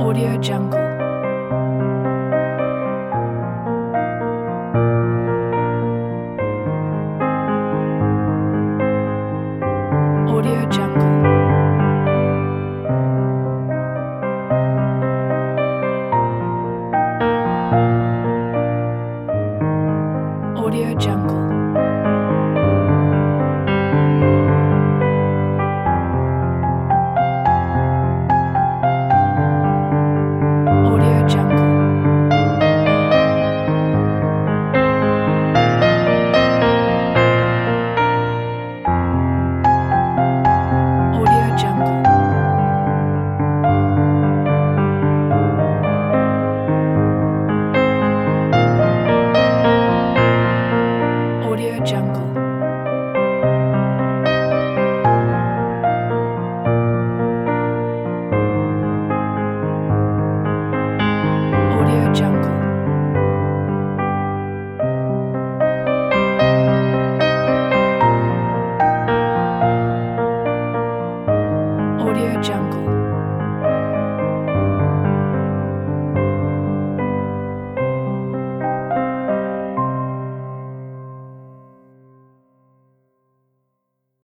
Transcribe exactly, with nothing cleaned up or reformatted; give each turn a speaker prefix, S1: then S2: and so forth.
S1: Audio Jungle. Audio Jungle. Audio Jungle. Audio Jungle. Audio Jungle. Audio Jungle. Audio Jungle. Audio Jungle.